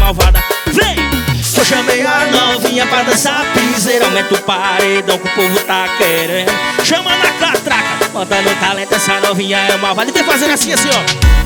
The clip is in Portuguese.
malvada. Vem! Eu chamei a novinha pra dançar piseira, aumenta o paredão que o povo tá querendo. Chama na catraca, bota no talento, essa novinha é malvada. E vem fazendo assim, assim, ó.